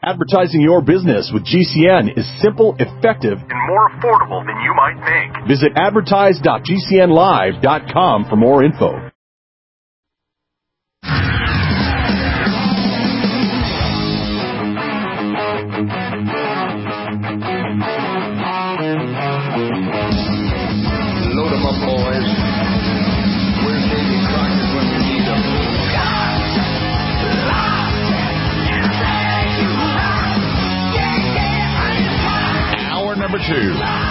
Advertising your business with GCN is simple, effective, and more affordable than you might think. Visit advertise.gcnlive.com for more info. Load 'em up, boys. Where's Davy Crockett when we need him? Hour number 2.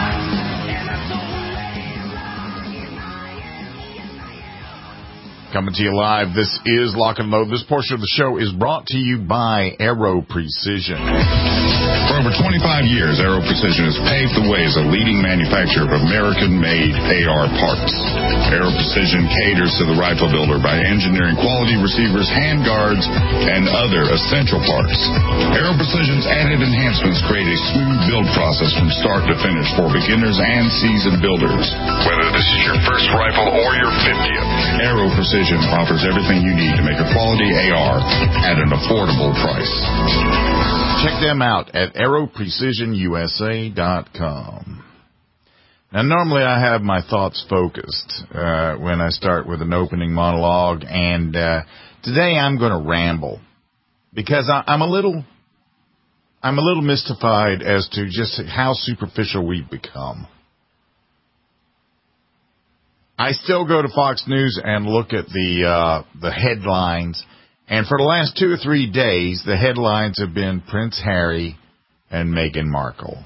Coming to you live, this is Lock and Load. This portion of the show is brought to you by Aero Precision. For over 25 years, Aero Precision has paved the way as a leading manufacturer of American-made AR parts. Aero Precision caters to the rifle builder by engineering quality receivers, handguards, and other essential parts. Aero Precision's added enhancements create a smooth build process from start to finish for beginners and seasoned builders. Whether this is your first rifle or your 50th, Aero Precision offers everything you need to make a quality AR at an affordable price. Check them out at aeroprecisionusa.com. Now, normally I have my thoughts focused when I start with an opening monologue, and today I'm going to ramble because I'm a little mystified as to just how superficial we've become. I still go to Fox News and look at the headlines, and for the last 2 or 3 days, the headlines have been Prince Harry and Meghan Markle.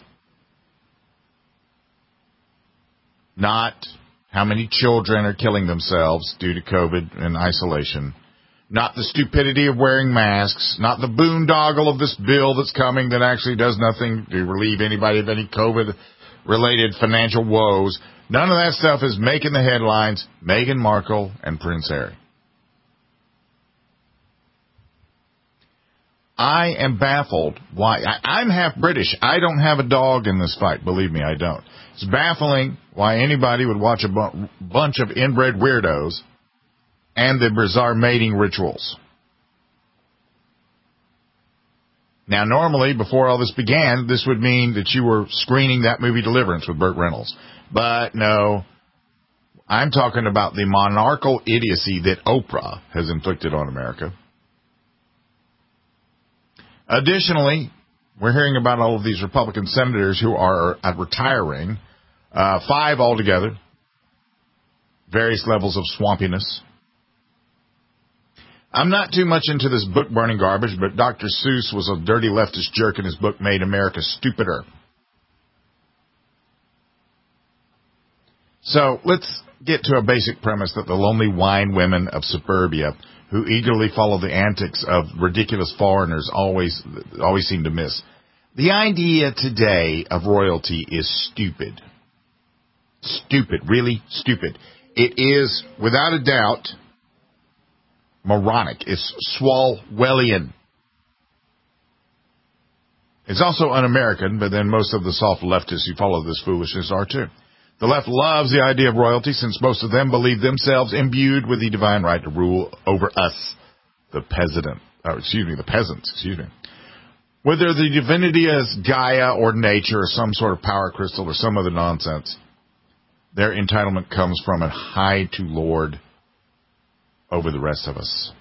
Not how many children are killing themselves due to COVID and isolation. Not the stupidity of wearing masks. Not the boondoggle of this bill that's coming that actually does nothing to relieve anybody of any COVID-related financial woes. None of that stuff is making the headlines. Meghan Markle and Prince Harry. I am baffled why. I'm half British. I don't have a dog in this fight. Believe me, I don't. It's baffling why anybody would watch a bunch of inbred weirdos and the bizarre mating rituals. Now, normally, before all this began, this would mean that you were screening that movie Deliverance with Burt Reynolds. But no, I'm talking about the monarchical idiocy that Oprah has inflicted on America. Additionally, we're hearing about all of these Republican senators who are retiring, 5 altogether, various levels of swampiness. I'm not too much into this book-burning garbage, but Dr. Seuss was a dirty leftist jerk, and his book made America stupider. So let's get to a basic premise that the lonely wine women of suburbia who eagerly follow the antics of ridiculous foreigners always seem to miss. The idea today of royalty is stupid. Stupid, really stupid. It is, without a doubt, moronic. It's Swalwellian. It's also un-American, but then most of the soft leftists who follow this foolishness are too. The left loves the idea of royalty since most of them believe themselves imbued with the divine right to rule over us, the peasants. Whether the divinity is Gaia or nature or some sort of power crystal or some other nonsense, their entitlement comes from a high to lord over the rest of us.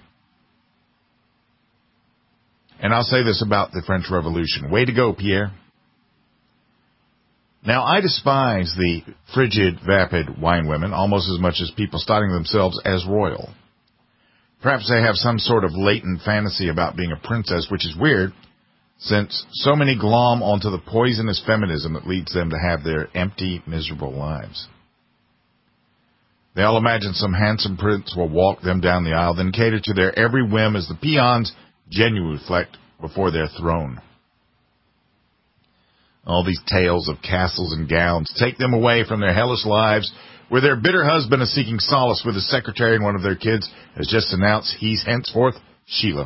And I'll say this about the French Revolution. Way to go, Pierre. Now, I despise the frigid, vapid wine women almost as much as people styling themselves as royal. Perhaps they have some sort of latent fantasy about being a princess, which is weird, since so many glom onto the poisonous feminism that leads them to have their empty, miserable lives. They all imagine some handsome prince will walk them down the aisle, then cater to their every whim as the peons genuflect before their throne. All these tales of castles and gowns take them away from their hellish lives, where their bitter husband is seeking solace with his secretary, and one of their kids has just announced he's henceforth Sheila.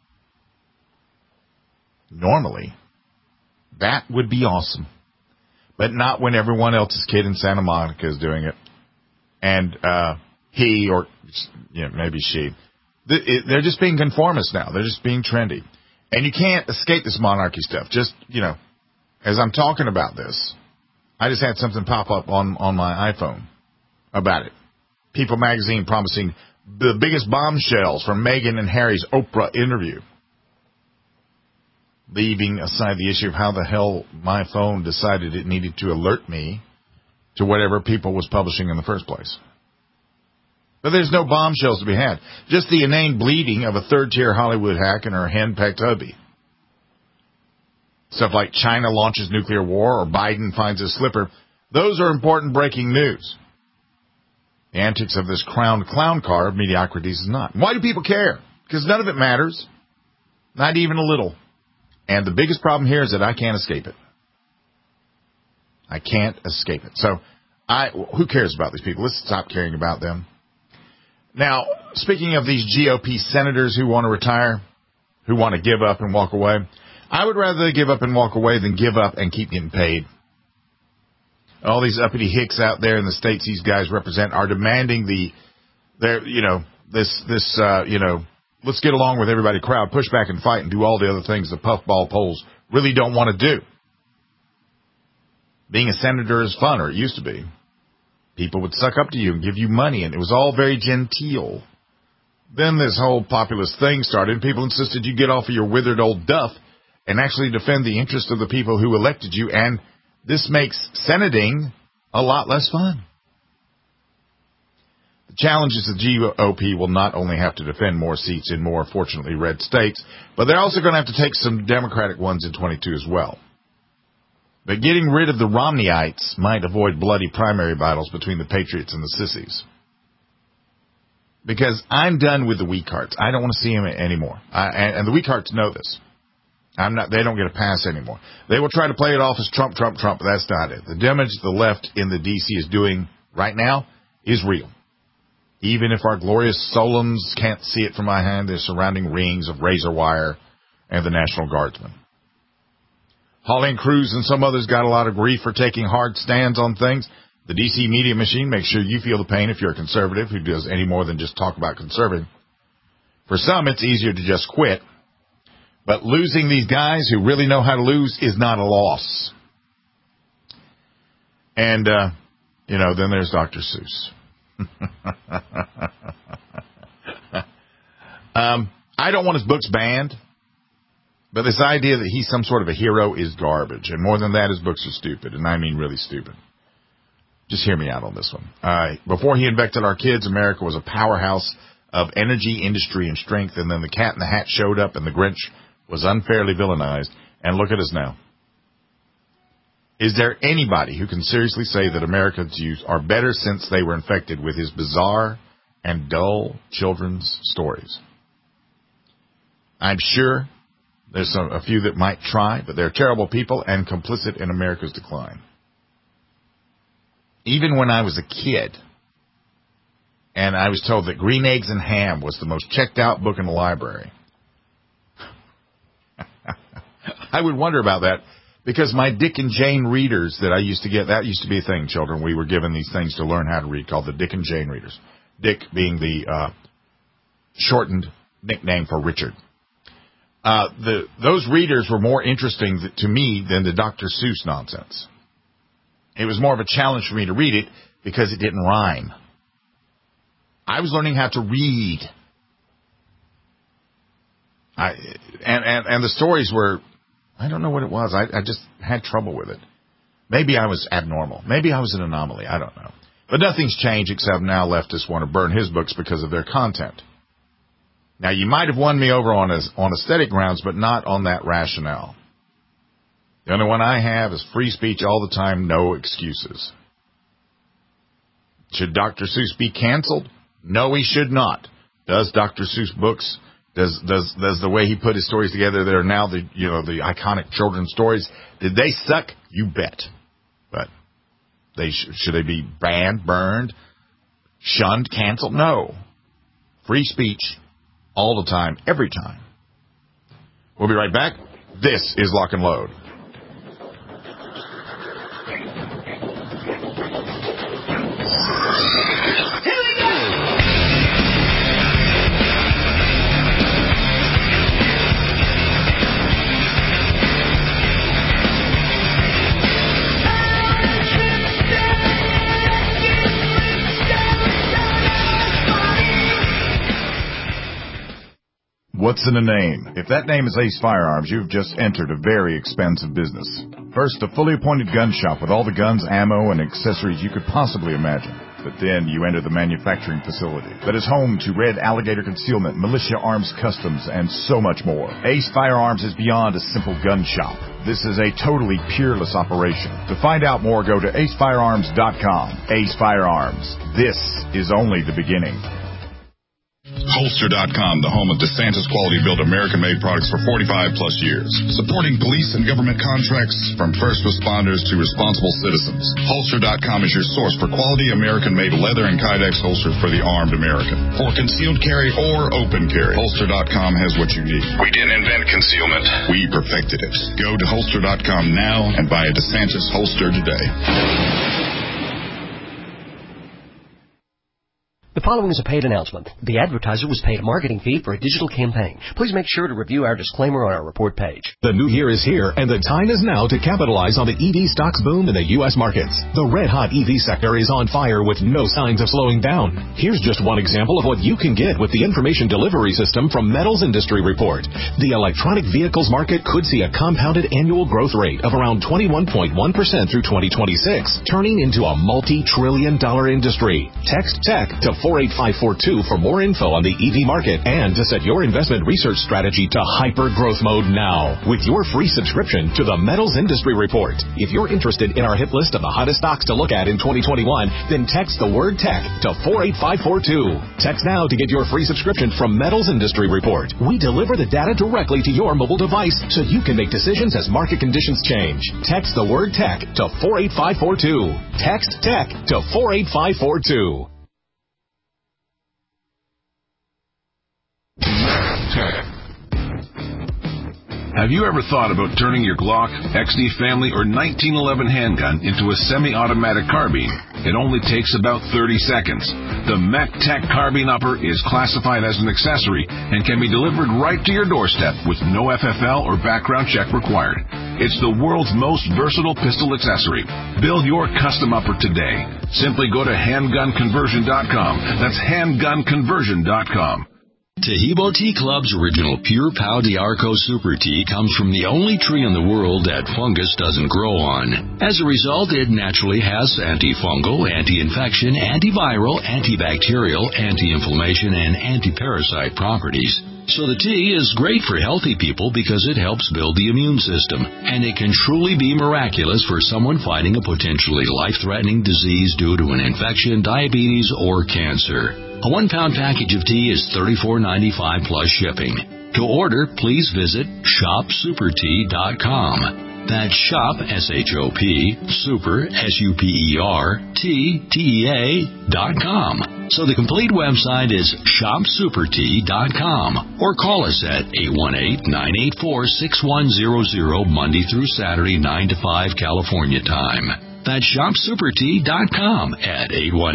Normally, that would be awesome, but not when everyone else's kid in Santa Monica is doing it. And he, or maybe she, they're just being conformist now. They're just being trendy. And you can't escape this monarchy stuff. Just, as I'm talking about this, I just had something pop up on my iPhone about it. People magazine promising the biggest bombshells from Meghan and Harry's Oprah interview. Leaving aside the issue of how the hell my phone decided it needed to alert me to whatever People was publishing in the first place. But there's no bombshells to be had. Just the inane bleeding of a third-tier Hollywood hack and her hen-pecked hubby. Stuff like China launches nuclear war or Biden finds a slipper. Those are important breaking news. The antics of this crowned clown car of mediocrities is not. Why do people care? Because none of it matters. Not even a little. And the biggest problem here is that I can't escape it. I can't escape it. So, who cares about these people? Let's stop caring about them. Now, speaking of these GOP senators who want to retire, who want to give up and walk away, I would rather they give up and walk away than give up and keep getting paid. All these uppity hicks out there in the states these guys represent are demanding let's get along with everybody crowd, push back and fight and do all the other things the puffball polls really don't want to do. Being a senator is fun, or it used to be. People would suck up to you and give you money, and it was all very genteel. Then this whole populist thing started, and people insisted you get off of your withered old duff and actually defend the interest of the people who elected you, and this makes senating a lot less fun. The challenge is the GOP will not only have to defend more seats in more, fortunately, red states, but they're also going to have to take some Democratic ones in 22 as well. But getting rid of the Romneyites might avoid bloody primary battles between the patriots and the sissies. Because I'm done with the weak hearts. I don't want to see them anymore. And the weak hearts know this. They don't get a pass anymore. They will try to play it off as Trump, Trump, Trump, but that's not it. The damage the left in the D.C. is doing right now is real. Even if our glorious Solons can't see it from my hand, the surrounding rings of razor wire and the National Guardsmen. Hawley and Cruz and some others got a lot of grief for taking hard stands on things. The D.C. media machine makes sure you feel the pain if you're a conservative who does any more than just talk about conserving. For some, it's easier to just quit. But losing these guys who really know how to lose is not a loss. And, then there's Dr. Seuss. I don't want his books banned. But this idea that he's some sort of a hero is garbage. And more than that, his books are stupid. And I mean really stupid. Just hear me out on this one. Before he infected our kids, America was a powerhouse of energy, industry, and strength. And then the Cat in the Hat showed up and the Grinch was unfairly villainized. And look at us now. Is there anybody who can seriously say that America's youth are better since they were infected with his bizarre and dull children's stories? I'm sure there's a few that might try, but they're terrible people and complicit in America's decline. Even when I was a kid, and I was told that Green Eggs and Ham was the most checked out book in the library, I would wonder about that, because my Dick and Jane readers that I used to get, that used to be a thing, children. We were given these things to learn how to read called the Dick and Jane readers. Dick being the shortened nickname for Richard. Those readers were more interesting to me than the Dr. Seuss nonsense. It was more of a challenge for me to read it because it didn't rhyme. I was learning how to read. And the stories were, I don't know what it was. I just had trouble with it. Maybe I was abnormal. Maybe I was an anomaly. I don't know. But nothing's changed except now leftists want to burn his books because of their content. Now, you might have won me over on aesthetic grounds, but not on that rationale. The only one I have is free speech all the time, no excuses. Should Dr. Seuss be canceled? No, he should not. Does Dr. Seuss books, does the way he put his stories together that are now the iconic children's stories, did they suck? You bet. But should they be banned, burned, shunned, canceled? No. Free speech. All the time, every time. We'll be right back. This is Lock and Load. What's in a name? If that name is Ace Firearms, you've just entered a very expansive business. First, a fully appointed gun shop with all the guns, ammo, and accessories you could possibly imagine. But then you enter the manufacturing facility that is home to Red Alligator Concealment, Militia Arms Customs, and so much more. Ace Firearms is beyond a simple gun shop. This is a totally peerless operation. To find out more, go to acefirearms.com. Ace Firearms. This is only the beginning. Holster.com, the home of DeSantis quality-built American-made products for 45-plus years. Supporting police and government contracts from first responders to responsible citizens. Holster.com is your source for quality American-made leather and Kydex holsters for the armed American. For concealed carry or open carry, Holster.com has what you need. We didn't invent concealment. We perfected it. Go to Holster.com now and buy a DeSantis holster today. The following is a paid announcement. The advertiser was paid a marketing fee for a digital campaign. Please make sure to review our disclaimer on our report page. The new year is here, and the time is now to capitalize on the EV stocks boom in the U.S. markets. The red-hot EV sector is on fire with no signs of slowing down. Here's just one example of what you can get with the information delivery system from Metals Industry Report. The electronic vehicles market could see a compounded annual growth rate of around 21.1% through 2026, turning into a multi-trillion-dollar industry. Text TECH to 48542 for more info on the EV market and to set your investment research strategy to hyper-growth mode now with your free subscription to the Metals Industry Report. If you're interested in our hit list of the hottest stocks to look at in 2021, then text the word TECH to 48542. Text now to get your free subscription from Metals Industry Report. We deliver the data directly to your mobile device so you can make decisions as market conditions change. Text the word TECH to 48542. Text TECH to 48542. Have you ever thought about turning your Glock, XD Family, or 1911 handgun into a semi-automatic carbine? It only takes about 30 seconds. The MechTech Carbine Upper is classified as an accessory and can be delivered right to your doorstep with no FFL or background check required. It's the world's most versatile pistol accessory. Build your custom upper today. Simply go to handgunconversion.com. That's handgunconversion.com. Tahibo Tea Club's original Pure Pau d'Arco Super Tea comes from the only tree in the world that fungus doesn't grow on. As a result, it naturally has antifungal, anti-infection, antiviral, antibacterial, anti-inflammation, and anti-parasite properties. So the tea is great for healthy people because it helps build the immune system, and it can truly be miraculous for someone fighting a potentially life-threatening disease due to an infection, diabetes, or cancer. A 1-pound package of tea is $34.95 plus shipping. To order, please visit shopsupertea.com. That's shop, S-H-O-P, super, S-U-P-E-R, T-T-E-A.com. So the complete website is shopsupertea.com, or call us at 818-984-6100 Monday through Saturday, 9 to 5 California time. That's shopsupertea.com at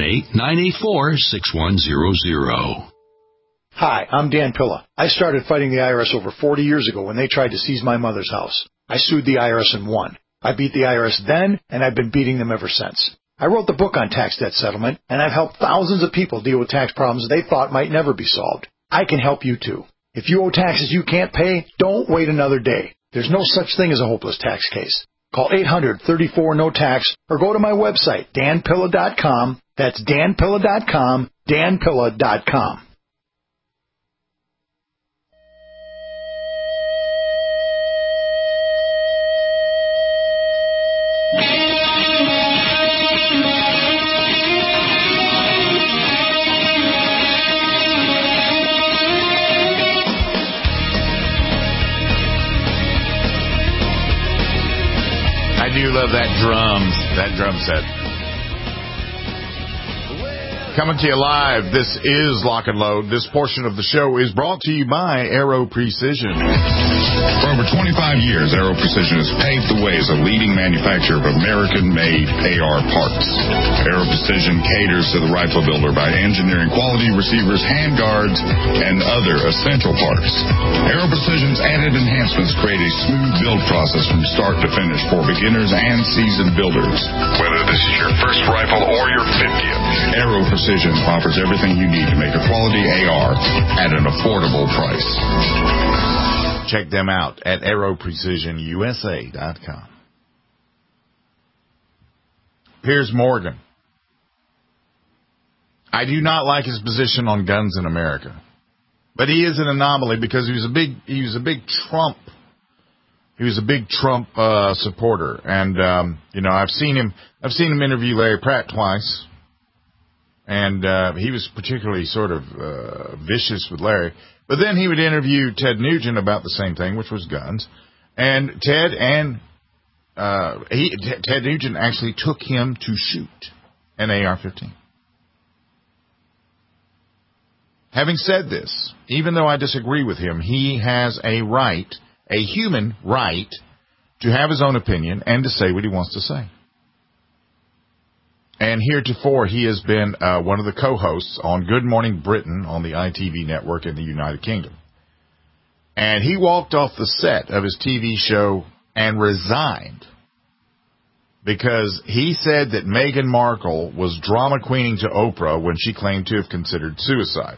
818-984-6100. Hi, I'm Dan Pilla. I started fighting the IRS over 40 years ago when they tried to seize my mother's house. I sued the IRS and won. I beat the IRS then, and I've been beating them ever since. I wrote the book on tax debt settlement, and I've helped thousands of people deal with tax problems they thought might never be solved. I can help you too. If you owe taxes you can't pay, don't wait another day. There's no such thing as a hopeless tax case. Call 800-34-NO-TAX or go to my website, danpilla.com. That's danpilla.com, danpilla.com. I do love that drum set. Coming to you live, this is Lock and Load. This portion of the show is brought to you by Aero Precision. For over 25 years, Aero Precision has paved the way as a leading manufacturer of American-made AR parts. Aero Precision caters to the rifle builder by engineering quality receivers, handguards, and other essential parts. Aero Precision's added enhancements create a smooth build process from start to finish for beginners and seasoned builders. Whether this is your first rifle or your 50th, Aero Precision Precision offers everything you need to make a quality AR at an affordable price. Check them out at AeroPrecisionUSA.com. Piers Morgan. I do not like his position on guns in America, but he is an anomaly because he was a big Trump. He was a big Trump supporter, and I've seen him interview Larry Pratt twice, and he was particularly sort of vicious with Larry. But then he would interview Ted Nugent about the same thing, which was guns, and Ted Nugent actually took him to shoot an AR-15. Having said this, even though I disagree with him, he has a right, a human right, to have his own opinion and to say what he wants to say. And heretofore, he has been one of the co-hosts on Good Morning Britain on the ITV network in the United Kingdom. And he walked off the set of his TV show and resigned because he said that Meghan Markle was drama queening to Oprah when she claimed to have considered suicide.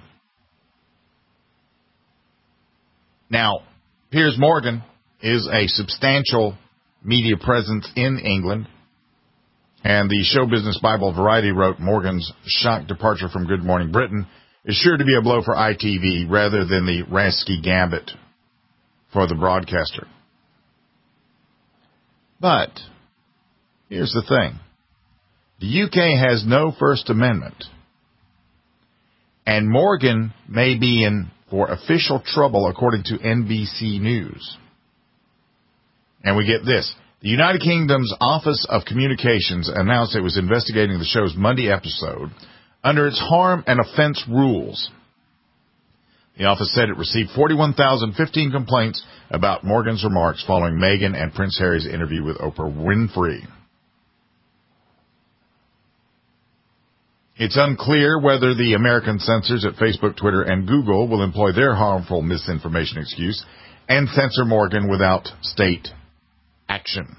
Now, Piers Morgan is a substantial media presence in England, and the Show Business Bible Variety wrote Morgan's shock departure from Good Morning Britain is sure to be a blow for ITV rather than the Rasky Gambit for the broadcaster. But here's the thing. The UK has no First Amendment, and Morgan may be in for official trouble, according to NBC News. And we get this. The United Kingdom's Office of Communications announced it was investigating the show's Monday episode under its harm and offense rules. The office said it received 41,015 complaints about Morgan's remarks following Meghan and Prince Harry's interview with Oprah Winfrey. It's unclear whether the American censors at Facebook, Twitter, and Google will employ their harmful misinformation excuse and censor Morgan without state action.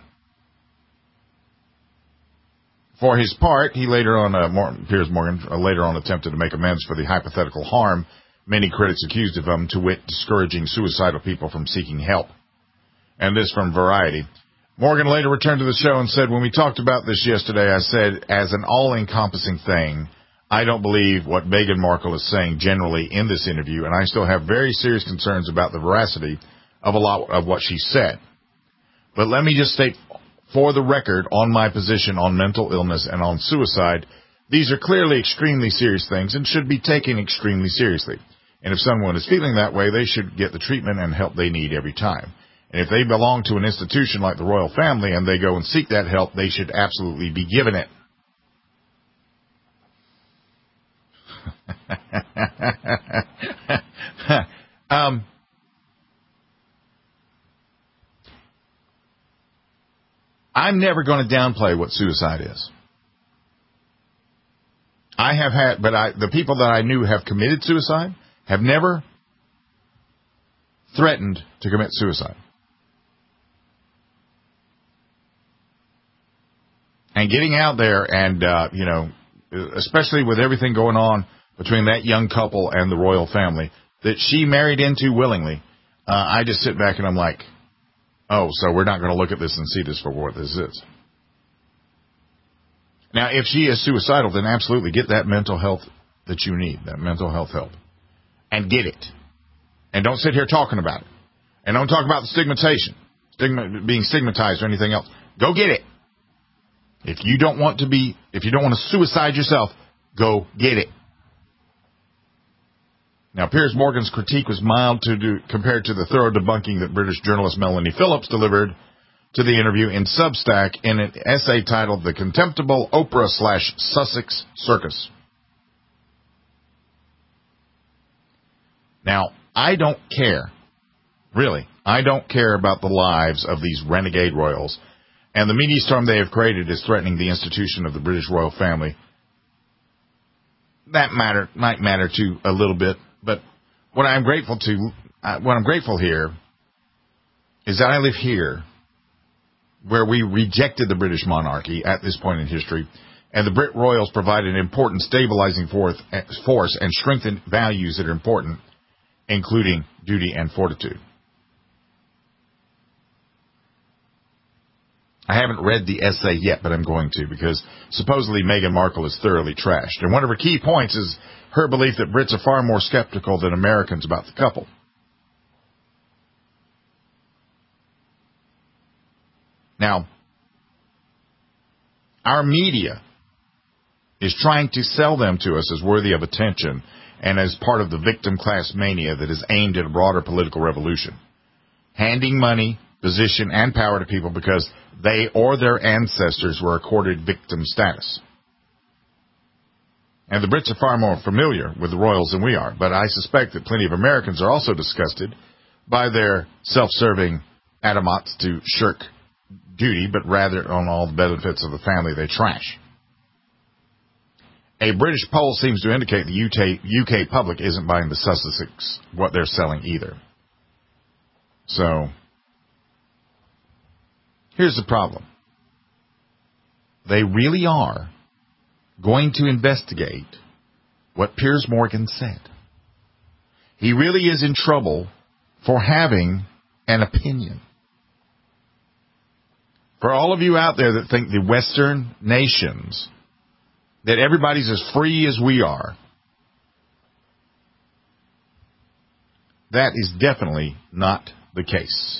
For his part, Piers Morgan later on attempted to make amends for the hypothetical harm many critics accused of him, to wit, discouraging suicidal people from seeking help. And this from Variety. Morgan later returned to the show and said, when we talked about this yesterday, I said, as an all-encompassing thing, I don't believe what Meghan Markle is saying generally in this interview, and I still have very serious concerns about the veracity of a lot of what she said. But let me just state for the record on my position on mental illness and on suicide, these are clearly extremely serious things and should be taken extremely seriously. And if someone is feeling that way, they should get the treatment and help they need every time. And if they belong to an institution like the royal family and they go and seek that help, they should absolutely be given it. I'm never going to downplay what suicide is. The people that I knew have committed suicide have never threatened to commit suicide. And getting out there and, especially with everything going on between that young couple and the royal family that she married into willingly, I just sit back and I'm like, oh, so we're not going to look at this and see this for what this is. Now, if she is suicidal, then absolutely get that mental health that you need, that mental health help. And get it. And don't sit here talking about it. And don't talk about the stigmatization, being stigmatized or anything else. Go get it. If you don't want to suicide yourself, go get it. Now, Piers Morgan's critique was mild compared to the thorough debunking that British journalist Melanie Phillips delivered to the interview in Substack in an essay titled The Contemptible Oprah/Sussex Circus. Now, I don't care. Really, I don't care about the lives of these renegade royals. And the media storm they have created is threatening the institution of the British royal family. That might matter to a little bit, but what I'm grateful here is that I live here, where we rejected the British monarchy at this point in history, And the Brit Royals provide an important stabilizing force and strengthen values that are important, including duty and fortitude. I haven't read the essay yet, but I'm going to, because supposedly Meghan Markle is thoroughly trashed. And one of her key points is her belief that Brits are far more skeptical than Americans about the couple. Now, our media is trying to sell them to us as worthy of attention and as part of the victim class mania that is aimed at a broader political revolution. Handing money, position, and power to people because they or their ancestors were accorded victim status. And the Brits are far more familiar with the royals than we are, but I suspect that plenty of Americans are also disgusted by their self-serving adamants to shirk duty, but rather on all the benefits of the family they trash. A British poll seems to indicate the UK public isn't buying the Sussex, what they're selling either. So, here's the problem. They really are going to investigate what Piers Morgan said. He really is in trouble for having an opinion. For all of you out there that think the Western nations, that everybody's as free as we are, that is definitely not the case.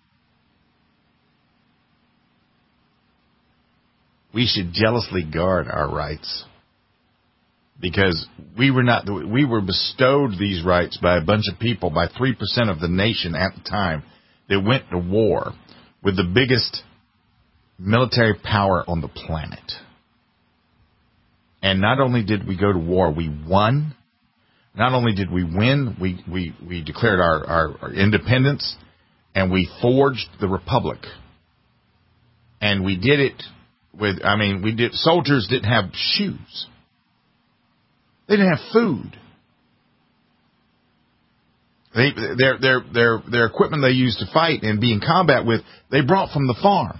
We should jealously guard our rights because we were bestowed these rights by a bunch of people, by 3% of the nation at the time that went to war with the biggest military power on the planet. And not only did we go to war, we won. Not only did we win, we declared our independence, and we forged the republic. And we did it with, soldiers didn't have shoes. They didn't have food. Their equipment they used to fight and be in combat with, they brought from the farm.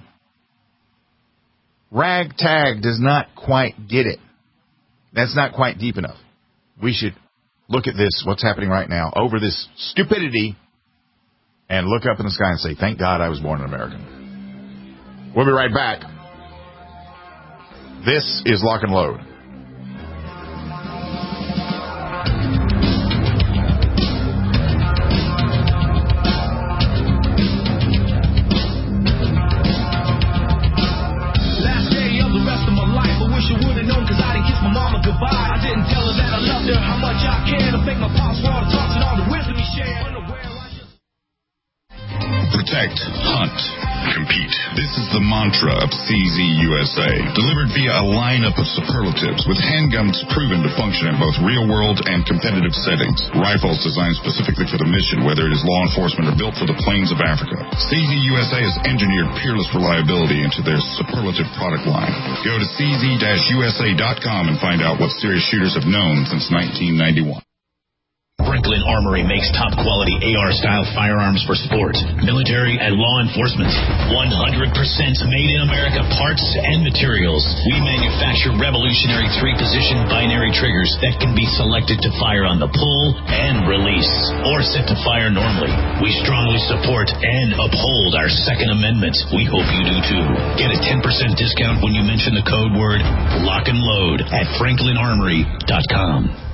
Ragtag does not quite get it. That's not quite deep enough. We should look at this, what's happening right now, over this stupidity, and look up in the sky and say, thank God I was born an American. We'll be right back. This is Lock and Load. Protect, hunt, compete. This is the mantra of CZ USA, delivered via a lineup of superlatives with handguns proven to function in both real-world and competitive settings. Rifles designed specifically for the mission, whether it is law enforcement or built for the plains of Africa. CZ USA has engineered peerless reliability into their superlative product line. Go to cz-usa.com and find out what serious shooters have known since 1991. Franklin Armory makes top-quality AR-style firearms for sport, military, and law enforcement. 100% made-in-America parts and materials. We manufacture revolutionary 3-position binary triggers that can be selected to fire on the pull and release, or set to fire normally. We strongly support and uphold our Second Amendment. We hope you do too. Get a 10% discount when you mention the code word Lock and Load at franklinarmory.com.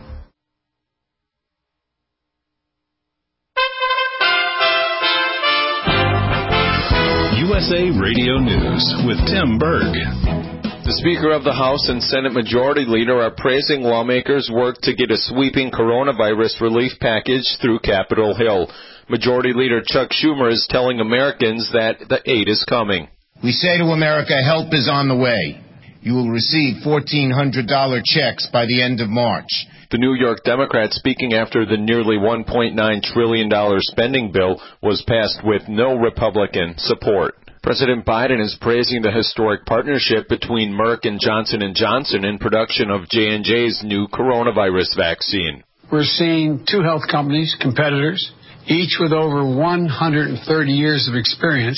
USA Radio News with Tim Berg. The Speaker of the House and Senate Majority Leader are praising lawmakers' work to get a sweeping coronavirus relief package through Capitol Hill. Majority Leader Chuck Schumer is telling Americans that the aid is coming. We say to America, help is on the way. You will receive $1,400 checks by the end of March. The New York Democrat speaking after the nearly $1.9 trillion spending bill was passed with no Republican support. President Biden is praising the historic partnership between Merck and Johnson & Johnson in production of J&J's new coronavirus vaccine. We're seeing two health companies, competitors, each with over 130 years of experience,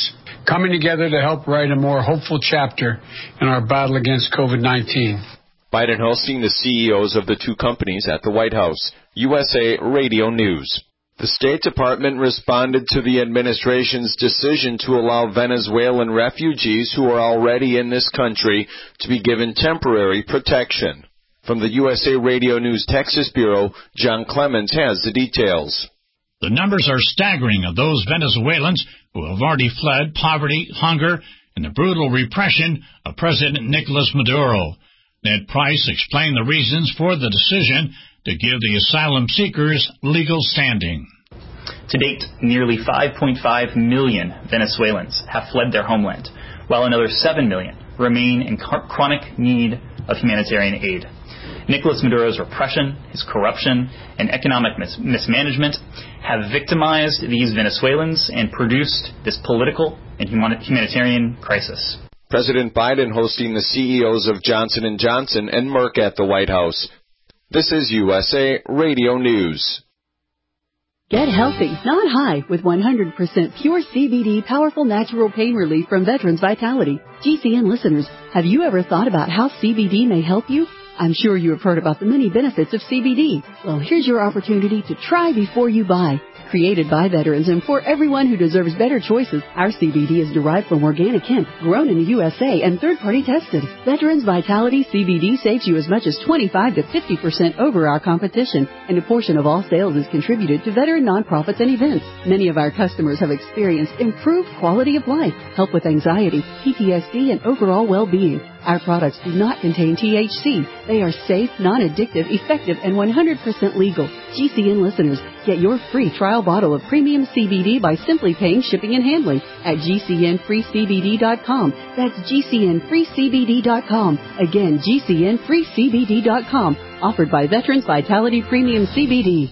coming together to help write a more hopeful chapter in our battle against COVID-19. Biden hosting the CEOs of the two companies at the White House. USA Radio News. The State Department responded to the administration's decision to allow Venezuelan refugees who are already in this country to be given temporary protection. From the USA Radio News Texas Bureau, John Clemens has the details. The numbers are staggering of those Venezuelans who have already fled poverty, hunger, and the brutal repression of President Nicolas Maduro. Ned Price explained the reasons for the decision to give the asylum seekers legal standing. To date, nearly 5.5 million Venezuelans have fled their homeland, while another 7 million remain in chronic need of humanitarian aid. Nicolas Maduro's repression, his corruption, and economic mismanagement have victimized these Venezuelans and produced this political and humanitarian crisis. President Biden hosting the CEOs of Johnson & Johnson and Merck at the White House. This is USA Radio News. Get healthy, not high, with 100% pure CBD powerful natural pain relief from Veterans Vitality. GCN listeners, have you ever thought about how CBD may help you? I'm sure you have heard about the many benefits of CBD. Well, here's your opportunity to try before you buy. Created by veterans and for everyone who deserves better choices, our CBD is derived from organic hemp, grown in the USA and third-party tested. Veterans Vitality CBD saves you as much as 25 to 50% over our competition, and a portion of all sales is contributed to veteran nonprofits and events. Many of our customers have experienced improved quality of life, help with anxiety, PTSD, and overall well-being. Our products do not contain THC. They are safe, non-addictive, effective, and 100% legal. GCN listeners, get your free trial bottle of premium CBD by simply paying shipping and handling at GCNFreeCBD.com. That's GCNFreeCBD.com. Again, GCNFreeCBD.com. Offered by Veterans Vitality Premium CBD.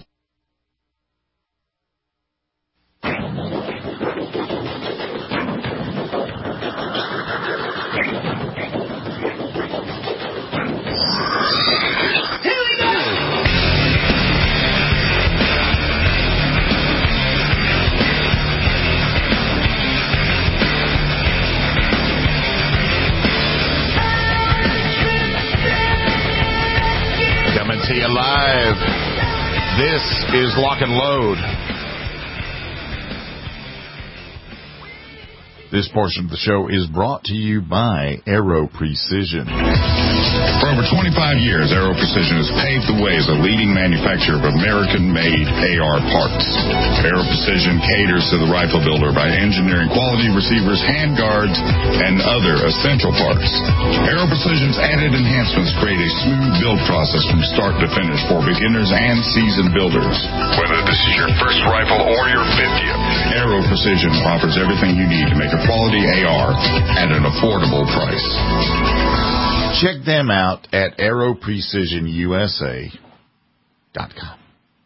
To you live. This is Lock and Load. This portion of the show is brought to you by Aero Precision. For over 25 years, Aero Precision has paved the way as a leading manufacturer of American-made AR parts. Aero Precision caters to the rifle builder by engineering quality receivers, handguards, and other essential parts. Aero Precision's added enhancements create a smooth build process from start to finish for beginners and seasoned builders. Whether this is your first rifle or your 50th, Aero Precision offers everything you need to make a quality AR at an affordable price. Check them out at AeroPrecisionUSA.com.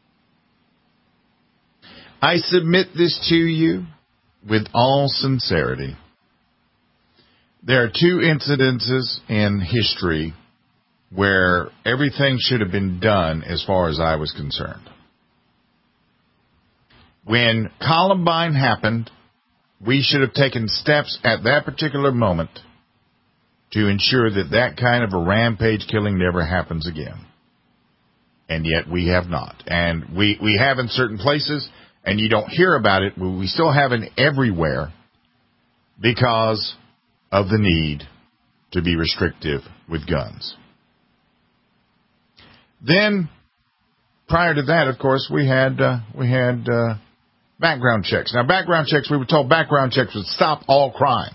I submit this to you with all sincerity. There are two incidences in history where everything should have been done as far as I was concerned. When Columbine happened, we should have taken steps at that particular moment to ensure that that kind of a rampage killing never happens again. And yet we have not. And we have in certain places, and you don't hear about it, but we still have it everywhere because of the need to be restrictive with guns. Then, prior to that, of course, we had background checks. Now, background checks, we were told background checks would stop all crime.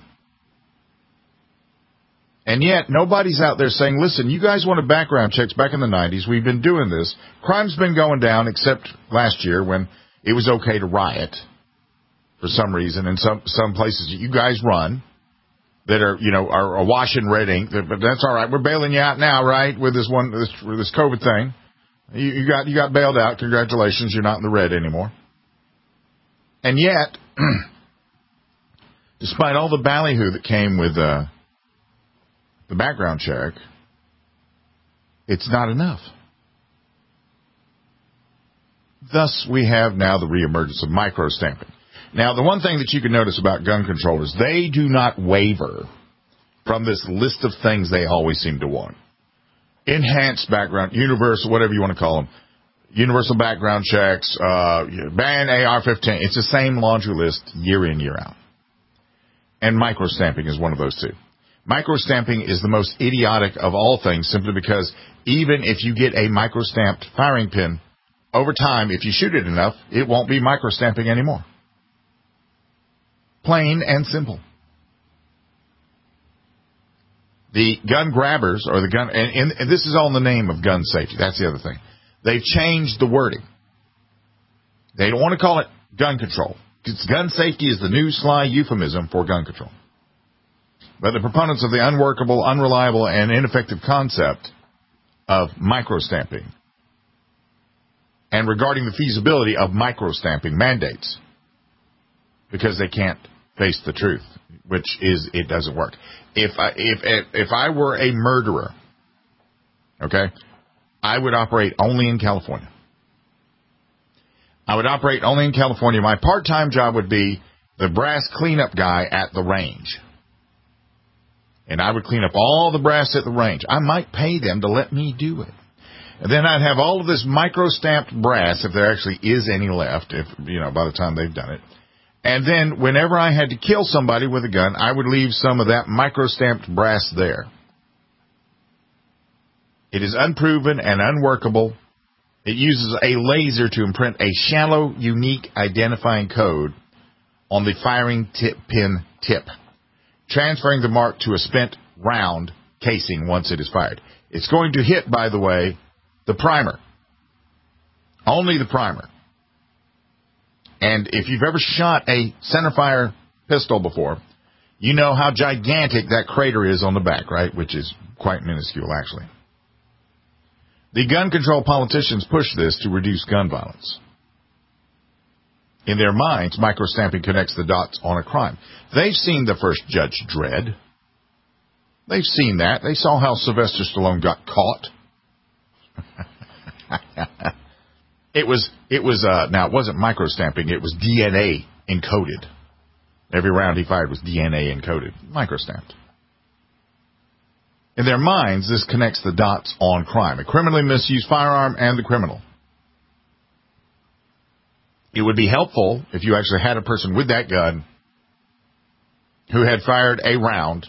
And yet, nobody's out there saying, listen, you guys wanted background checks back in the 90s. We've been doing this. Crime's been going down, except last year when it was okay to riot for some reason. In some places that you guys run that are awash in red ink. But that's all right. We're bailing you out now, right, with this COVID thing. You got bailed out. Congratulations. You're not in the red anymore. And yet, despite all the ballyhoo that came with the background check, it's not enough. Thus, we have now the reemergence of micro-stamping. Now, the one thing that you can notice about gun controllers, they do not waver from this list of things they always seem to want. Enhanced background, universal, whatever you want to call them. Universal background checks, ban AR-15. It's the same laundry list year in, year out. And microstamping is one of those two. Microstamping is the most idiotic of all things simply because even if you get a microstamped firing pin, over time, if you shoot it enough, it won't be microstamping anymore. Plain and simple. The gun grabbers or the gun, and this is all in the name of gun safety. That's the other thing. They've changed the wording. They don't want to call it gun control. Because gun safety is the new sly euphemism for gun control. But the proponents of the unworkable, unreliable, and ineffective concept of microstamping and regarding the feasibility of microstamping mandates because they can't face the truth, which is it doesn't work. If I were a murderer, okay, I would operate only in California. I would operate only in California. My part-time job would be the brass cleanup guy at the range. And I would clean up all the brass at the range. I might pay them to let me do it. And then I'd have all of this micro-stamped brass, if there actually is any left, by the time they've done it. And then whenever I had to kill somebody with a gun, I would leave some of that micro-stamped brass there. It is unproven and unworkable. It uses a laser to imprint a shallow, unique identifying code on the firing pin tip, transferring the mark to a spent round casing once it is fired. It's going to hit, by the way, the primer. Only the primer. And if you've ever shot a centerfire pistol before, you know how gigantic that crater is on the back, right? Which is quite minuscule, actually. The gun control politicians push this to reduce gun violence. In their minds, microstamping connects the dots on a crime. They've seen the first Judge Dredd. They've seen that. They saw how Sylvester Stallone got caught. Now it wasn't microstamping, it was DNA encoded. Every round he fired was DNA encoded, microstamped. In their minds, this connects the dots on crime, a criminally misused firearm and the criminal. It would be helpful if you actually had a person with that gun who had fired a round.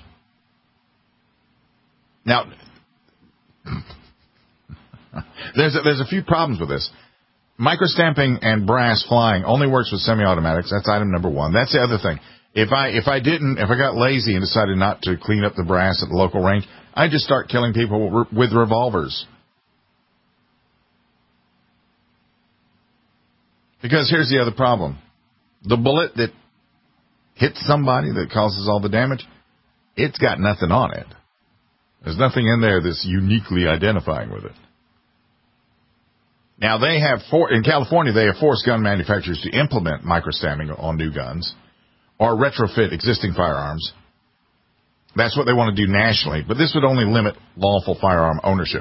Now, there's a few problems with this. Microstamping and brass flying only works with semi-automatics. That's item number one. That's the other thing. If I got lazy and decided not to clean up the brass at the local range, I'd just start killing people with revolvers. Because here's the other problem. The bullet that hits somebody that causes all the damage, it's got nothing on it. There's nothing in there that's uniquely identifying with it. Now, in California, they have forced gun manufacturers to implement microstamping on new guns or retrofit existing firearms. That's what they want to do nationally, but this would only limit lawful firearm ownership.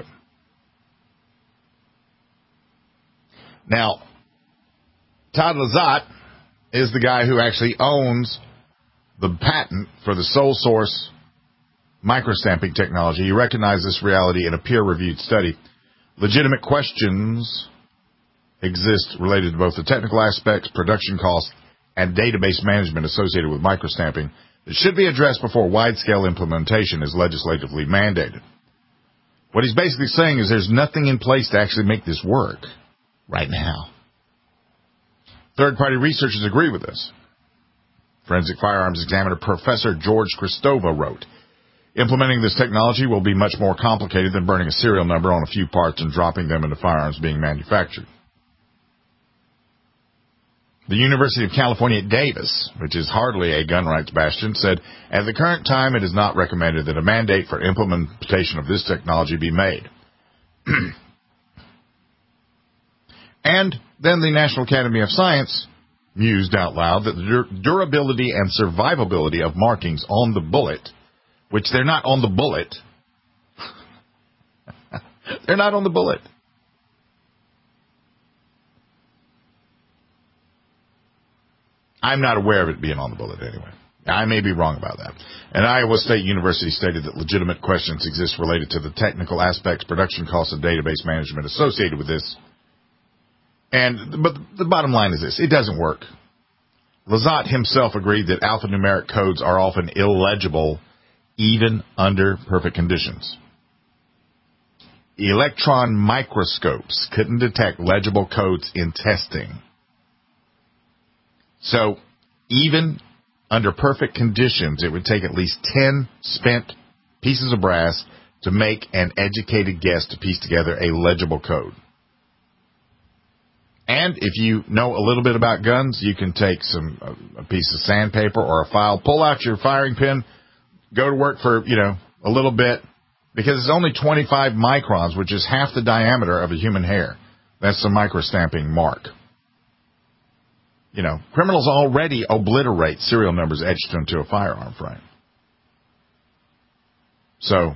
Now, Todd Lazat is the guy who actually owns the patent for the sole source microstamping technology. He recognized this reality in a peer-reviewed study. Legitimate questions exist related to both the technical aspects, production costs, and database management associated with microstamping that should be addressed before wide-scale implementation is legislatively mandated. What he's basically saying is there's nothing in place to actually make this work right now. Third-party researchers agree with this. Forensic Firearms Examiner Professor George Christova wrote, implementing this technology will be much more complicated than burning a serial number on a few parts and dropping them into firearms being manufactured. The University of California at Davis, which is hardly a gun rights bastion, said, at the current time it is not recommended that a mandate for implementation of this technology be made. And then the National Academy of Science mused out loud that the durability and survivability of markings on the bullet, which they're not on the bullet. They're not on the bullet. I'm not aware of it being on the bullet anyway. I may be wrong about that. And Iowa State University stated that legitimate questions exist related to the technical aspects, production costs, and database management associated with this. But the bottom line is this. It doesn't work. Lizotte himself agreed that alphanumeric codes are often illegible even under perfect conditions. Electron microscopes couldn't detect legible codes in testing. So even under perfect conditions, it would take at least 10 spent pieces of brass to make an educated guess to piece together a legible code. And if you know a little bit about guns, you can take a piece of sandpaper or a file, pull out your firing pin, go to work for, a little bit, because it's only 25 microns, which is half the diameter of a human hair. That's the microstamping mark. Criminals already obliterate serial numbers etched into a firearm frame. So,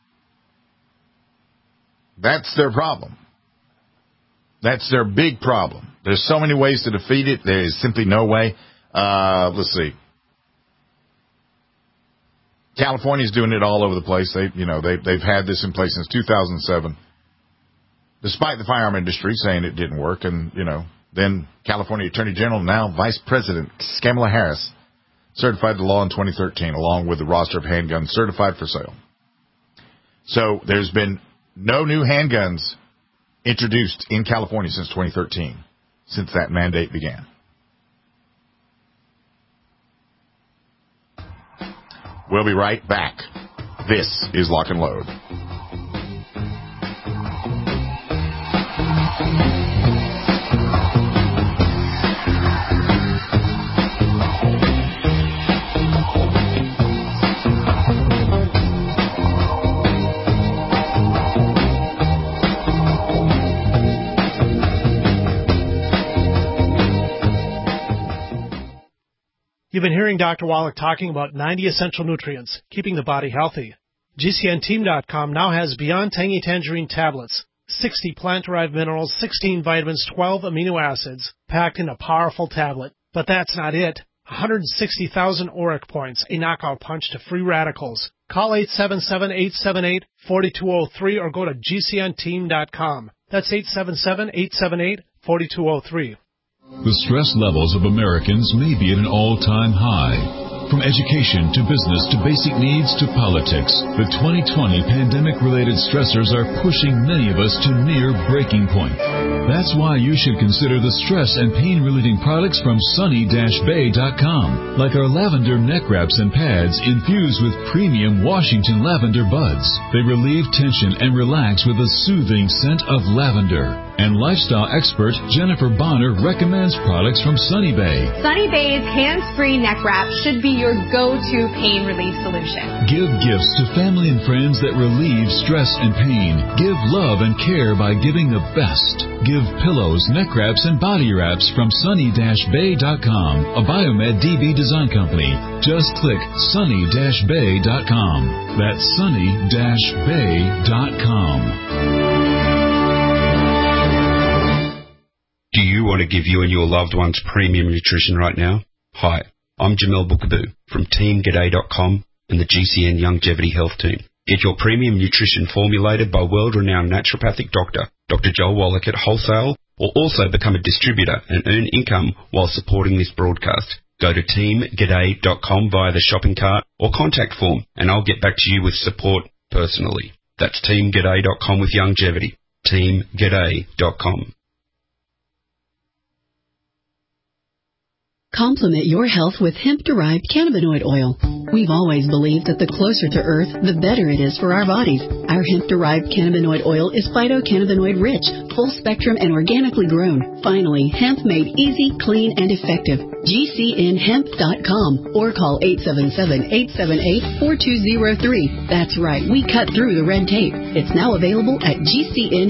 that's their problem. That's their big problem. There's so many ways to defeat it. There is simply no way. Let's see. California's doing it all over the place. They've had this in place since 2007, despite the firearm industry saying it didn't work. And, then California Attorney General, now Vice President Kamala Harris, certified the law in 2013, along with the roster of handguns certified for sale. So there's been no new handguns introduced in California since 2013, since that mandate began. We'll be right back. This is Lock and Load. You've been hearing Dr. Wallach talking about 90 essential nutrients, keeping the body healthy. GCNteam.com now has Beyond Tangy Tangerine tablets, 60 plant-derived minerals, 16 vitamins, 12 amino acids, packed in a powerful tablet. But that's not it. 160,000 ORAC points, a knockout punch to free radicals. Call 877-878-4203 or go to GCNteam.com. That's 877-878-4203. The stress levels of Americans may be at an all-time high. From education to business to basic needs to politics, the 2020 pandemic-related stressors are pushing many of us to near breaking point. That's why you should consider the stress and pain-relieving products from sunny-bay.com, like our lavender neck wraps and pads infused with premium Washington lavender buds. They relieve tension and relax with a soothing scent of lavender. And lifestyle expert Jennifer Bonner recommends products from Sunny Bay. Sunny Bay's hands-free neck wrap should be your go-to pain relief solution. Give gifts to family and friends that relieve stress and pain. Give love and care by giving the best. Give pillows, neck wraps, and body wraps from sunny-bay.com, a Biomed DB design company. Just click sunny-bay.com. That's sunny-bay.com. Do you want to give you and your loved ones premium nutrition right now? Hi, I'm Jamel Bookaboo from TeamGaday.com and the GCN Longevity Health Team. Get your premium nutrition formulated by world-renowned naturopathic doctor, Dr. Joel Wallach at wholesale, or also become a distributor and earn income while supporting this broadcast. Go to TeamGaday.com via the shopping cart or contact form, and I'll get back to you with support personally. That's TeamGaday.com with longevity. TeamGaday.com. Complement your health with hemp-derived cannabinoid oil. We've always believed that the closer to Earth, the better it is for our bodies. Our hemp-derived cannabinoid oil is phytocannabinoid-rich, full-spectrum, and organically grown. Finally, hemp made easy, clean, and effective. GCNhemp.com or call 877-878-4203. That's right, we cut through the red tape. It's now available at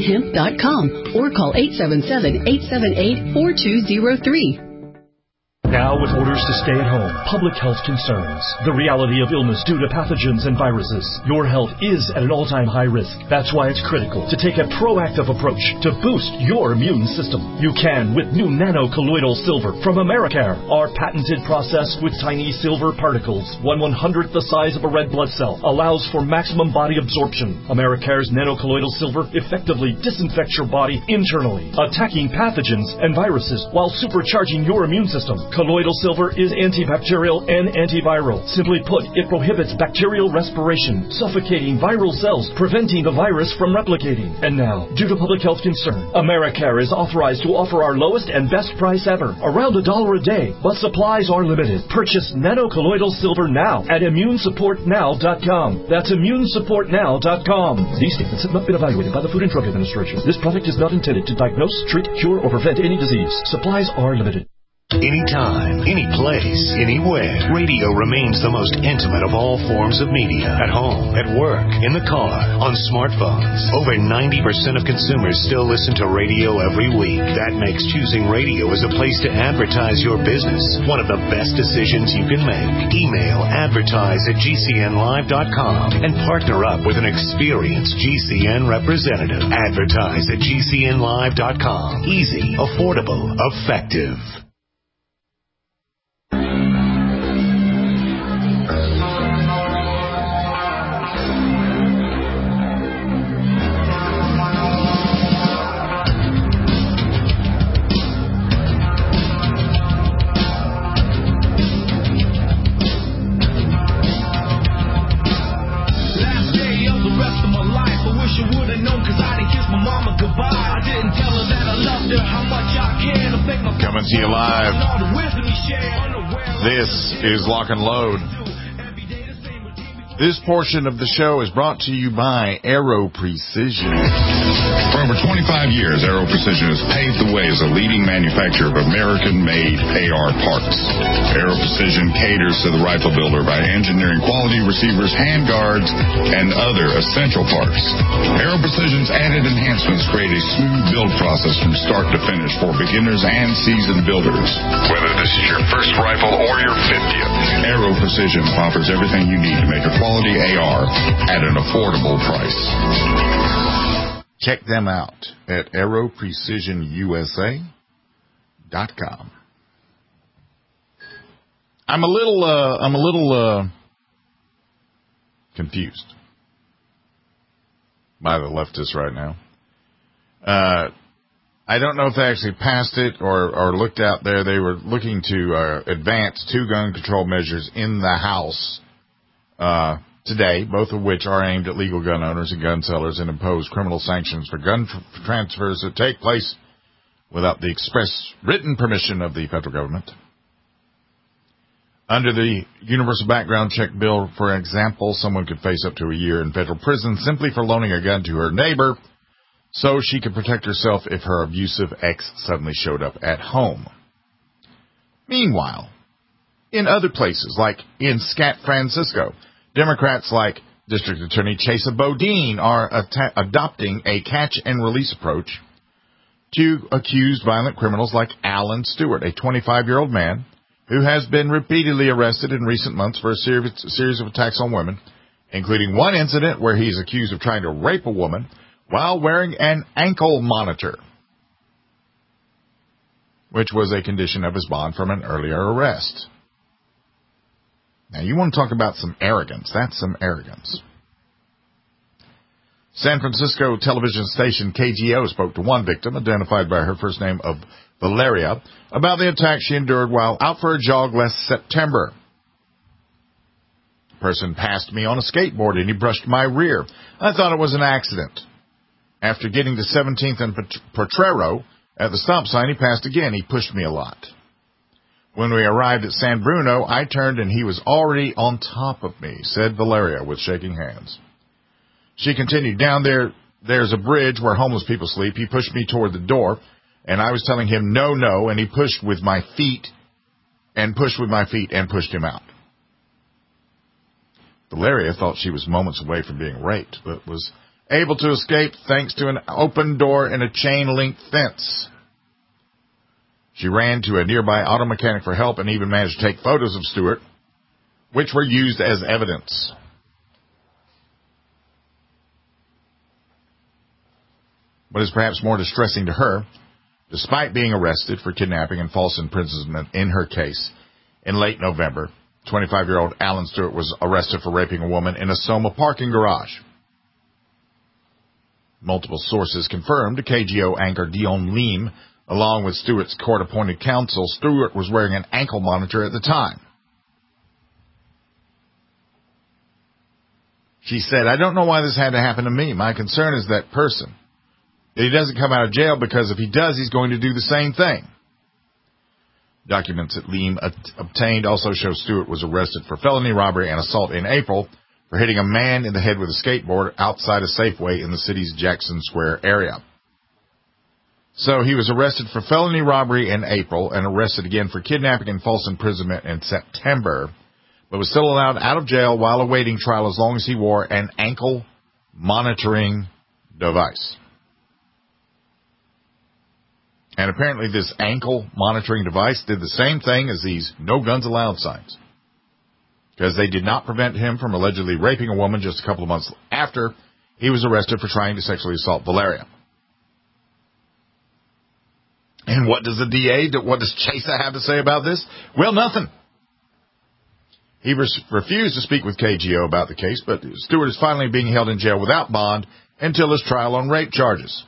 GCNhemp.com or call 877-878-4203. Now with orders to stay at home, public health concerns, the reality of illness due to pathogens and viruses, your health is at an all-time high risk. That's why it's critical to take a proactive approach to boost your immune system. You can with new nano-colloidal silver from Americare. Our patented process with tiny silver particles, 1/100th the size of a red blood cell, allows for maximum body absorption. Americare's nano-colloidal silver effectively disinfects your body internally, attacking pathogens and viruses while supercharging your immune system. Colloidal silver is antibacterial and antiviral. Simply put, it prohibits bacterial respiration, suffocating viral cells, preventing the virus from replicating. And now, due to public health concern, Americare is authorized to offer our lowest and best price ever, around $1 a day, but supplies are limited. Purchase nano-colloidal silver now at immunesupportnow.com. That's immunesupportnow.com. These statements have not been evaluated by the Food and Drug Administration. This product is not intended to diagnose, treat, cure, or prevent any disease. Supplies are limited. Anytime, any place, anywhere, radio remains the most intimate of all forms of media. At home, at work, in the car, on smartphones. Over 90% of consumers still listen to radio every week. That makes choosing radio as a place to advertise your business one of the best decisions you can make. Email advertise@gcnlive.com and partner up with an experienced GCN representative. Advertise@gcnlive.com. Easy, affordable, effective. Coming to you live. This is Lock and Load. This portion of the show is brought to you by Aero Precision. For over 25 years, Aero Precision has paved the way as a leading manufacturer of American-made AR parts. Aero Precision caters to the rifle builder by engineering quality receivers, handguards, and other essential parts. Aero Precision's added enhancements create a smooth build process from start to finish for beginners and seasoned builders. Whether this is your first rifle or your 50th, Aero Precision offers everything you need to make a quality AR at an affordable price. Check them out at aeroprecisionusa.com. I'm a little confused by the leftists right now. I don't know if they actually passed it or looked out there. They were looking to advance 2 gun control measures in the House today, both of which are aimed at legal gun owners and gun sellers and impose criminal sanctions for gun transfers that take place without the express written permission of the federal government. Under the universal background check bill, for example, someone could face up to a year in federal prison simply for loaning a gun to her neighbor so she could protect herself if her abusive ex suddenly showed up at home. Meanwhile, in other places, like in San Francisco, Democrats like District Attorney Chesa Boudin are adopting a catch-and-release approach to accused violent criminals like Alan Stewart, a 25-year-old man who has been repeatedly arrested in recent months for a series of attacks on women, including one incident where he is accused of trying to rape a woman while wearing an ankle monitor, which was a condition of his bond from an earlier arrest. Now, you want to talk about some arrogance. That's some arrogance. San Francisco television station KGO spoke to one victim, identified by her first name of Valeria, about the attack she endured while out for a jog last September. The person passed me on a skateboard and he brushed my rear. I thought it was an accident. After getting to 17th and Potrero at the stop sign, he passed again. He pushed me a lot. When we arrived at San Bruno, I turned and he was already on top of me, said Valeria with shaking hands. She continued, down there's a bridge where homeless people sleep. He pushed me toward the door, and I was telling him no, and he pushed with my feet and pushed him out. Valeria thought she was moments away from being raped, but was able to escape thanks to an open door and a chain-link fence. She ran to a nearby auto mechanic for help and even managed to take photos of Stewart, which were used as evidence. What is perhaps more distressing to her, despite being arrested for kidnapping and false imprisonment in her case, in late November, 25-year-old Alan Stewart was arrested for raping a woman in a Soma parking garage. Multiple sources confirmed to KGO anchor Dion Lim, along with Stewart's court-appointed counsel, Stewart was wearing an ankle monitor at the time. She said, "I don't know why this had to happen to me. My concern is that person. He doesn't come out of jail because if he does, he's going to do the same thing." Documents that Lim obtained also show Stewart was arrested for felony robbery and assault in April for hitting a man in the head with a skateboard outside a Safeway in the city's Jackson Square area. So he was arrested for felony robbery in April and arrested again for kidnapping and false imprisonment in September, but was still allowed out of jail while awaiting trial as long as he wore an ankle monitoring device. And apparently this ankle monitoring device did the same thing as these no guns allowed signs, because they did not prevent him from allegedly raping a woman just a couple of months after he was arrested for trying to sexually assault Valeria. And what does the DA, what does Chesa have to say about this? Well, nothing. He refused to speak with KGO about the case, but Stewart is finally being held in jail without bond until his trial on rape charges.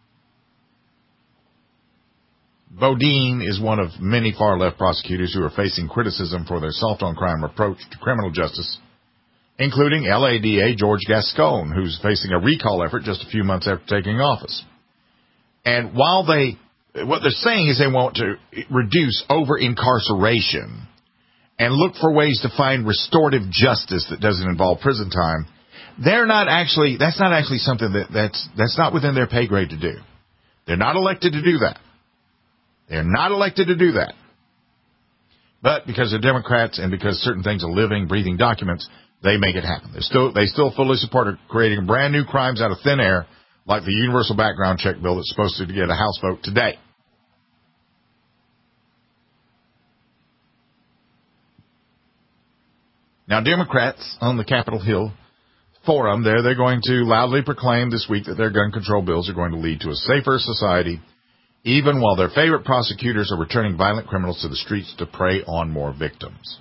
Bodine is one of many far-left prosecutors who are facing criticism for their soft-on-crime approach to criminal justice, including LADA George Gascon, who's facing a recall effort just a few months after taking office. And while what they're saying is they want to reduce over-incarceration and look for ways to find restorative justice that doesn't involve prison time, that's not actually something that's not within their pay grade to do. They're not elected to do that. They're not elected to do that. But because they're Democrats and because certain things are living, breathing documents, they make it happen. They still fully support creating brand new crimes out of thin air, like the universal background check bill that's supposed to get a House vote today. Now, Democrats on the Capitol Hill Forum they're going to loudly proclaim this week that their gun control bills are going to lead to a safer society, even while their favorite prosecutors are returning violent criminals to the streets to prey on more victims.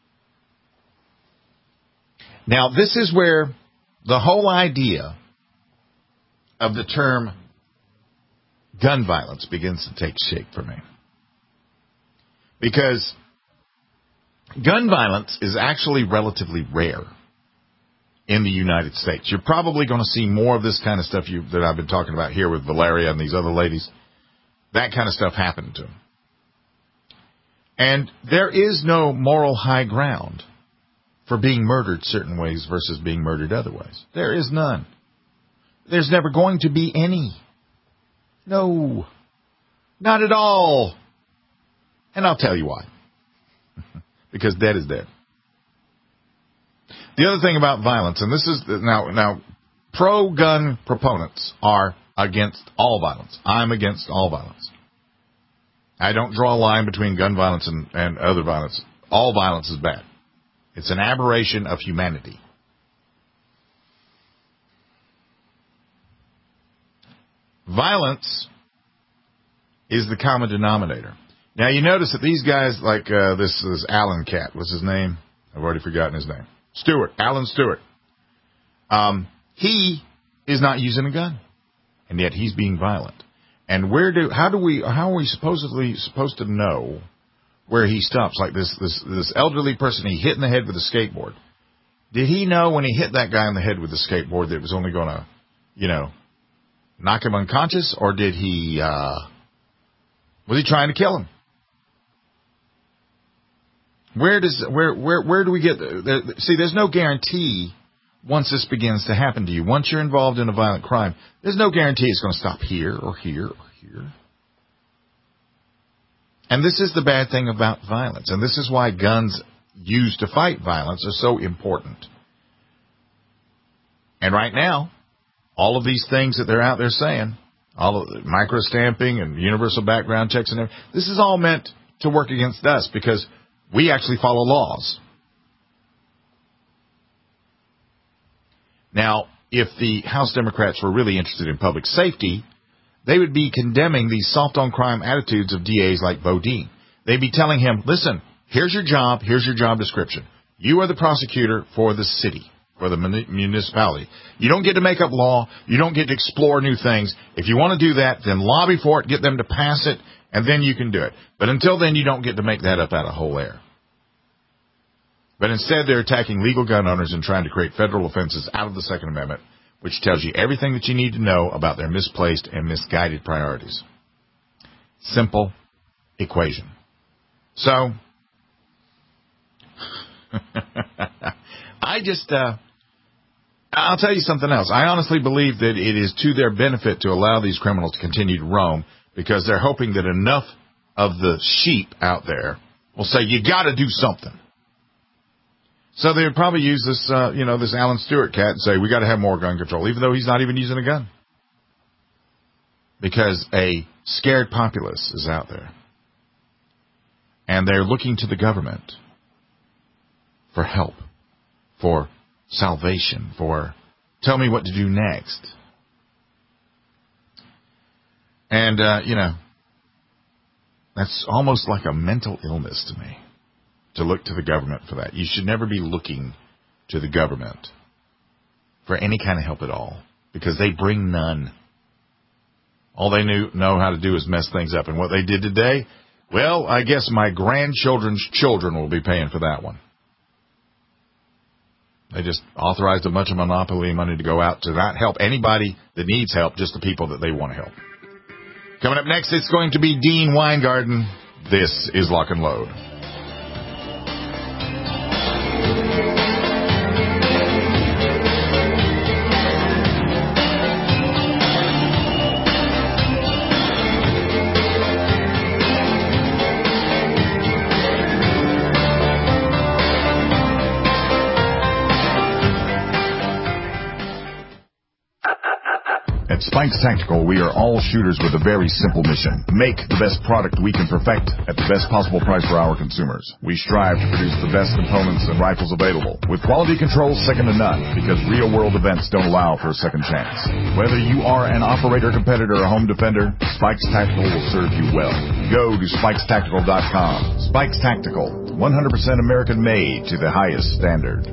Now, this is where the whole idea of the term gun violence begins to take shape for me. Because gun violence is actually relatively rare in the United States. You're probably going to see more of this kind of stuff that I've been talking about here with Valeria and these other ladies. That kind of stuff happened to them. And there is no moral high ground for being murdered certain ways versus being murdered other ways. There is none. There's never going to be any. No. Not at all. And I'll tell you why. Because dead is dead. The other thing about violence, and this is now pro-gun proponents are against all violence. I'm against all violence. I don't draw a line between gun violence and other violence. All violence is bad. It's an aberration of humanity. Violence is the common denominator. Now, you notice that these guys, like this Alan Cat, what's his name? I've already forgotten his name. Alan Stewart. He is not using a gun, and yet he's being violent. And how are we supposed to know where he stops? Like this elderly person he hit in the head with a skateboard. Did he know when he hit that guy in the head with the skateboard that it was only going to, knock him unconscious, or did he? Was he trying to kill him? Where do we get? See, there's no guarantee once this begins to happen to you. Once you're involved in a violent crime, there's no guarantee it's going to stop here or here or here. And this is the bad thing about violence, and this is why guns used to fight violence are so important. And right now, all of these things that they're out there saying, all of the micro-stamping and universal background checks and everything. This is all meant to work against us because we actually follow laws. Now, if the House Democrats were really interested in public safety, they would be condemning these soft-on-crime attitudes of DAs like Bodine. They'd be telling him, listen, here's your job description. You are the prosecutor for the city, for the municipality. You don't get to make up law. You don't get to explore new things. If you want to do that, then lobby for it, get them to pass it, and then you can do it. But until then, you don't get to make that up out of whole air. But instead, they're attacking legal gun owners and trying to create federal offenses out of the Second Amendment, which tells you everything that you need to know about their misplaced and misguided priorities. Simple equation. So, I'll tell you something else. I honestly believe that it is to their benefit to allow these criminals to continue to roam because they're hoping that enough of the sheep out there will say, you got to do something. So they would probably use this, this Alan Stewart cat and say, we got to have more gun control, even though he's not even using a gun. Because a scared populace is out there. And they're looking to the government for help, for salvation, for tell me what to do next. And, that's almost like a mental illness to me, to look to the government for that. You should never be looking to the government for any kind of help at all, because they bring none. All they know how to do is mess things up. And what they did today, well, I guess my grandchildren's children will be paying for that one. They just authorized a bunch of monopoly money to go out to not help anybody that needs help, just the people that they want to help. Coming up next, it's going to be Dean Weingarten. This is Lock and Load. At Spikes Tactical, we are all shooters with a very simple mission. Make the best product we can perfect at the best possible price for our consumers. We strive to produce the best components and rifles available, with quality controls second to none, because real-world events don't allow for a second chance. Whether you are an operator, competitor, or home defender, Spikes Tactical will serve you well. Go to SpikesTactical.com. Spikes Tactical, 100% American-made to the highest standard.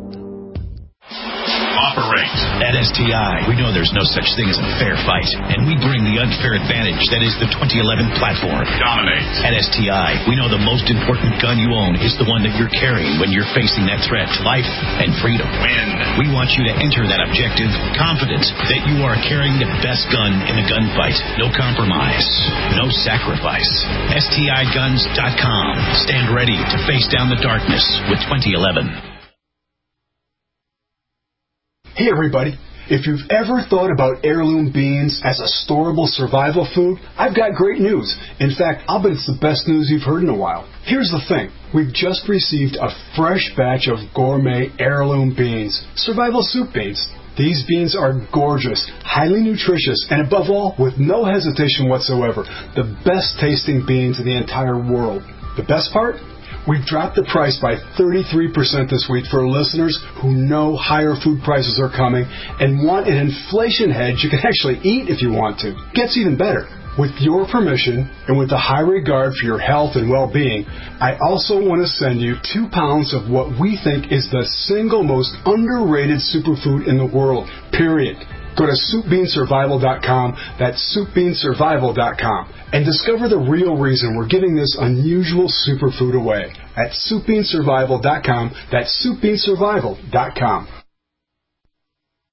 Operate. At STI, we know there's no such thing as a fair fight, and we bring the unfair advantage that is the 2011 platform. Dominate. At STI, we know the most important gun you own is the one that you're carrying when you're facing that threat to life and freedom. Win. We want you to enter that objective confident that you are carrying the best gun in a gunfight. No compromise. No sacrifice. STIguns.com. Stand ready to face down the darkness with 2011. Hey everybody, if you've ever thought about heirloom beans as a storable survival food, I've got great news. In fact, I'll bet it's the best news you've heard in a while. Here's the thing. We've just received a fresh batch of gourmet heirloom beans, survival soup beans. These beans are gorgeous, highly nutritious, and above all, with no hesitation whatsoever, the best tasting beans in the entire world. The best part? We've dropped the price by 33% this week for listeners who know higher food prices are coming and want an inflation hedge you can actually eat if you want to. Gets even better. With your permission and with a high regard for your health and well-being, I also want to send you 2 pounds of what we think is the single most underrated superfood in the world, period. Go to SoupBeanSurvival.com, that's SoupBeanSurvival.com, and discover the real reason we're giving this unusual superfood away at SoupBeanSurvival.com, that's SoupBeanSurvival.com.